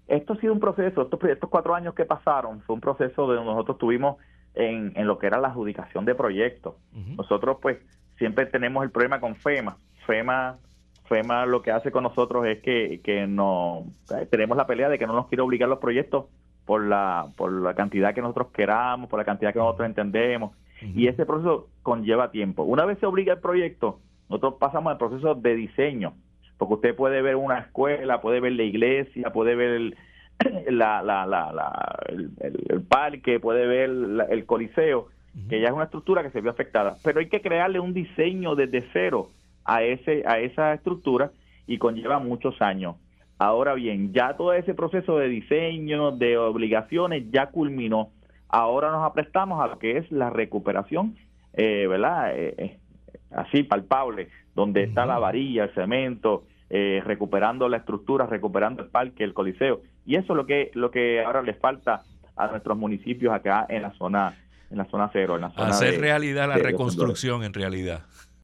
Esto ha sido un proceso, estos 4 años que pasaron, fue un proceso donde nosotros tuvimos en lo que era la adjudicación de proyectos. Nosotros pues siempre tenemos el problema con FEMA. FEMA lo que hace con nosotros es que no tenemos la pelea de que no nos quiere obligar los proyectos por la cantidad que nosotros queramos, por la cantidad que nosotros entendemos. Y ese proceso conlleva tiempo. Una vez se obliga el proyecto, nosotros pasamos al proceso de diseño, porque usted puede ver una escuela, puede ver la iglesia, puede ver el parque, puede ver el coliseo, que ya es una estructura que se vio afectada, pero hay que crearle un diseño desde cero a esa estructura y conlleva muchos años. Ahora bien, ya todo ese proceso de diseño, de obligaciones ya culminó. Ahora nos aprestamos a lo que es la recuperación, ¿verdad? Así palpable, donde está la varilla, el cemento, recuperando la estructura, recuperando el parque, el coliseo. Y eso es lo que ahora les falta a nuestros municipios acá en la zona cero, en la zona hacer realidad la reconstrucción en realidad.